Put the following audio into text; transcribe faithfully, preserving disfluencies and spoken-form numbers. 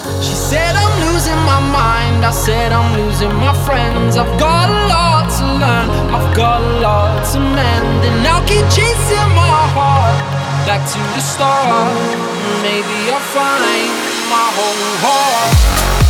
She said I'm losing my mind, I said I'm losing my friends. I've got a lot to learn, I've got a lot to mend. And I'll keep chasing my heart back to the start. Maybe I'll find my whole heart.